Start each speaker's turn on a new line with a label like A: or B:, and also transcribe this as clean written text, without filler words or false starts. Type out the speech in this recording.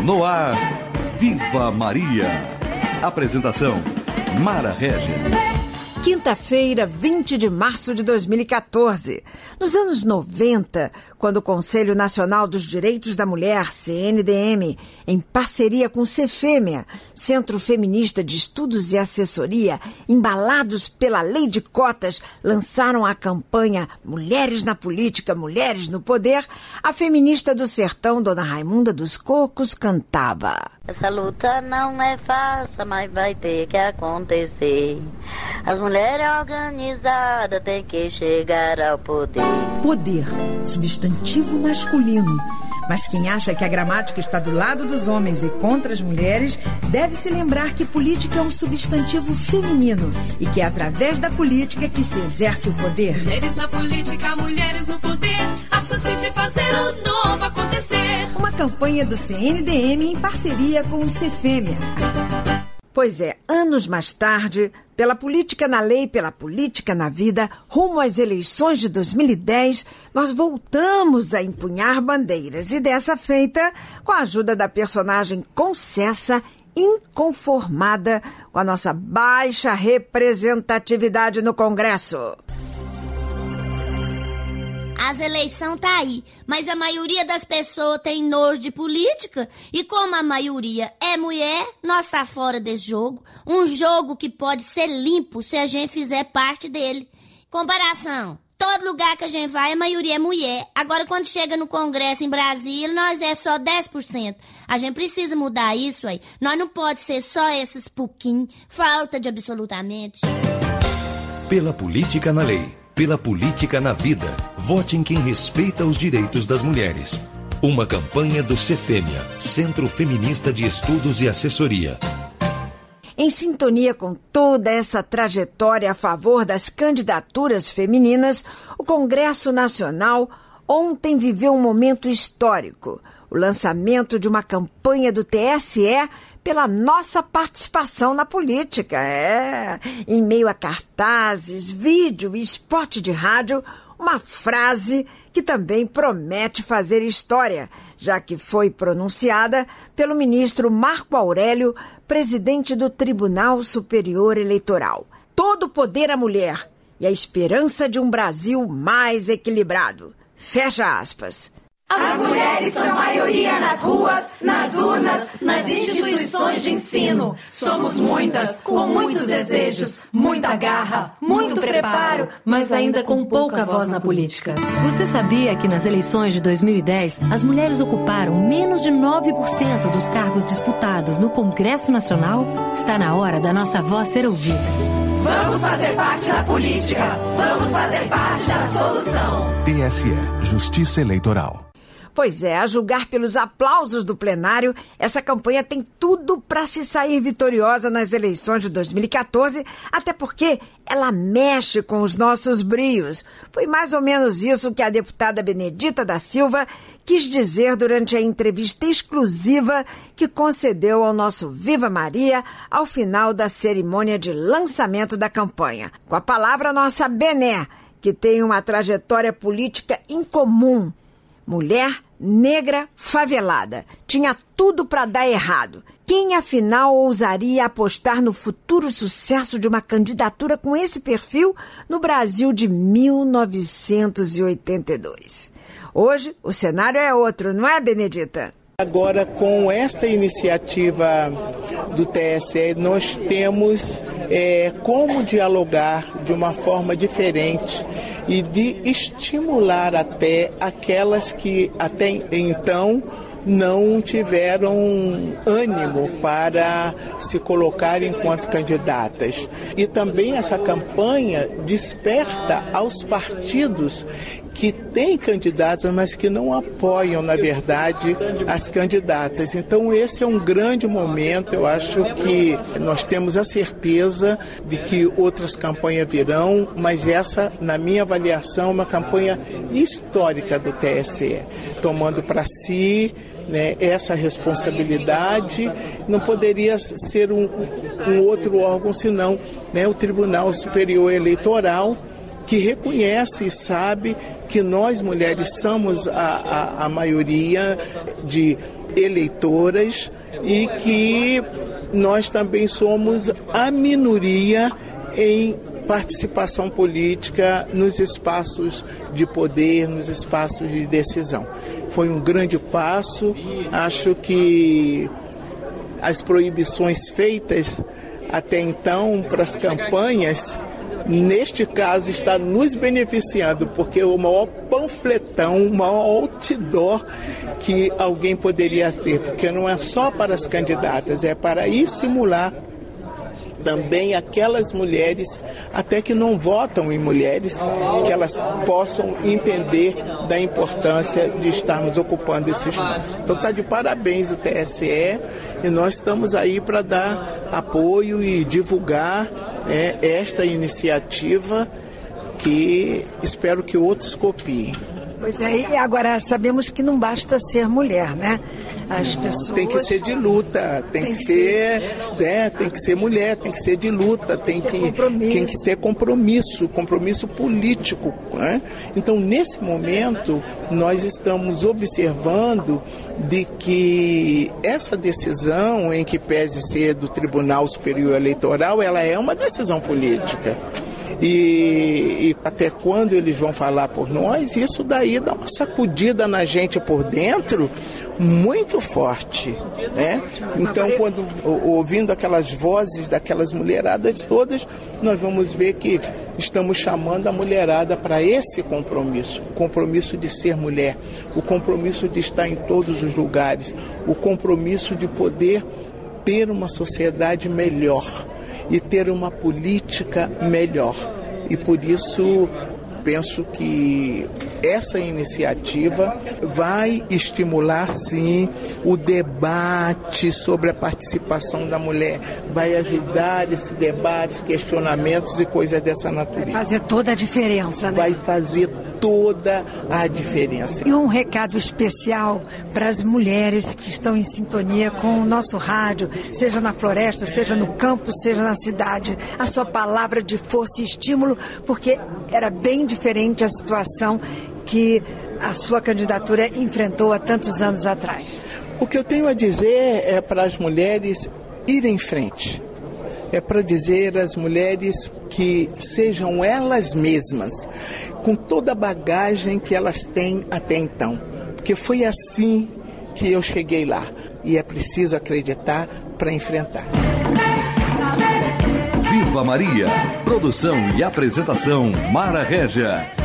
A: No ar, Viva Maria. Apresentação, Mara Régia.
B: Quinta-feira, 20 de março de 2014. Nos anos 90, quando o Conselho Nacional dos Direitos da Mulher, CNDM, em parceria com o Cefêmea, Centro Feminista de Estudos e Assessoria, embalados pela Lei de Cotas, lançaram a campanha Mulheres na Política, Mulheres no Poder, a feminista do sertão, Dona Raimunda dos Cocos, cantava:
C: essa luta não é fácil, mas vai ter que acontecer. As mulheres organizadas têm que chegar ao poder.
B: Poder, substantivo masculino. Mas quem acha que a gramática está do lado dos homens e contra as mulheres, deve se lembrar que política é um substantivo feminino e que é através da política que se exerce o poder.
D: Mulheres na política, mulheres no poder, a chance de fazer o novo acontecer.
B: Uma campanha do CNDM em parceria com o Cefêmea. Pois é, anos mais tarde, pela política na lei, pela política na vida, rumo às eleições de 2010, nós voltamos a empunhar bandeiras. E dessa feita, com a ajuda da personagem Concessa, inconformada com a nossa baixa representatividade no Congresso.
E: As eleições tá aí, mas a maioria das pessoas tem nojo de política e como a maioria é mulher, nós tá fora desse jogo. Um jogo que pode ser limpo se a gente fizer parte dele. Comparação, todo lugar que a gente vai, a maioria é mulher. Agora, quando chega no Congresso em Brasília, nós é só 10%. A gente precisa mudar isso aí. Nós não pode ser só esses pouquinhos, falta de absolutamente.
A: Pela política na lei, pela política na vida, vote em quem respeita os direitos das mulheres. Uma campanha do Cefêmea, Centro Feminista de Estudos e Assessoria.
B: Em sintonia com toda essa trajetória a favor das candidaturas femininas, o Congresso Nacional ontem viveu um momento histórico. O lançamento de uma campanha do TSE pela nossa participação na política. Em meio a cartazes, vídeo e spot de rádio, uma frase que também promete fazer história, já que foi pronunciada pelo ministro Marco Aurélio, presidente do Tribunal Superior Eleitoral. Todo poder à mulher e a esperança de um Brasil mais equilibrado. Fecha aspas.
D: As mulheres são maioria nas ruas, nas urnas, nas instituições de ensino. Somos muitas, com muitos desejos, muita garra, muito preparo, mas ainda com pouca voz na política.
F: Você sabia que nas eleições de 2010, as mulheres ocuparam menos de 9% dos cargos disputados no Congresso Nacional? Está na hora da nossa voz ser ouvida.
D: Vamos fazer parte da política, vamos fazer parte da solução.
A: TSE, Justiça Eleitoral.
B: Pois é, a julgar pelos aplausos do plenário, essa campanha tem tudo para se sair vitoriosa nas eleições de 2014, até porque ela mexe com os nossos brios. Foi mais ou menos isso que a deputada Benedita da Silva quis dizer durante a entrevista exclusiva que concedeu ao nosso Viva Maria ao final da cerimônia de lançamento da campanha. Com a palavra, nossa Bené, que tem uma trajetória política incomum. Mulher, negra, favelada. Tinha tudo para dar errado. Quem, afinal, ousaria apostar no futuro sucesso de uma candidatura com esse perfil no Brasil de 1982? Hoje, o cenário é outro, não é, Benedita?
G: Agora, com esta iniciativa do TSE, nós temos como dialogar de uma forma diferente e de estimular até aquelas que até então não tiveram ânimo para se colocar enquanto candidatas. E também essa campanha desperta aos partidos que têm candidatas, mas que não apoiam, na verdade, as candidatas. Então, esse é um grande momento. Eu acho que nós temos a certeza de que outras campanhas virão, mas essa, na minha avaliação, é uma campanha histórica do TSE, tomando para si essa responsabilidade. Não poderia ser um outro órgão senão o Tribunal Superior Eleitoral, que reconhece e sabe que nós mulheres somos a maioria de eleitoras e que nós também somos a minoria em participação política nos espaços de poder, nos espaços de decisão. Foi um grande passo. Acho que as proibições feitas até então para as campanhas, neste caso, está nos beneficiando, porque o maior panfletão, o maior outdoor que alguém poderia ter, porque não é só para as candidatas, é para estimular também aquelas mulheres, até que não votam em mulheres, que elas possam entender da importância de estarmos ocupando esses espaços. Então está de parabéns o TSE e nós estamos aí para dar apoio e divulgar esta iniciativa que espero que outros copiem.
B: Pois é, e agora sabemos que não basta ser mulher, né? As pessoas...
G: Tem que ser de luta, tem que ser mulher, tem que ser de luta, tem que ter compromisso político, né? Então, nesse momento, nós estamos observando de que essa decisão, em que pese ser do Tribunal Superior Eleitoral, ela é uma decisão política. E até quando eles vão falar por nós, isso daí dá uma sacudida na gente por dentro muito forte, né? Então, quando ouvindo aquelas vozes daquelas mulheradas todas, nós vamos ver que estamos chamando a mulherada para esse compromisso, o compromisso de ser mulher, o compromisso de estar em todos os lugares, o compromisso de poder ter uma sociedade melhor e ter uma política melhor. E por isso penso que essa iniciativa vai estimular, sim, o debate sobre a participação da mulher, vai ajudar esse debate, questionamentos e coisas dessa natureza.
B: Vai fazer toda a diferença, né?
G: Vai fazer toda a diferença.
B: E um recado especial para as mulheres que estão em sintonia com o nosso rádio, seja na floresta, seja no campo, seja na cidade. A sua palavra de força e estímulo, porque era bem diferente a situação que a sua candidatura enfrentou há tantos anos atrás.
G: O que eu tenho a dizer é para as mulheres irem em frente. É para dizer às mulheres que sejam elas mesmas, com toda a bagagem que elas têm até então. Porque foi assim que eu cheguei lá. E é preciso acreditar para enfrentar.
A: Viva Maria! Produção e apresentação Mara Régia.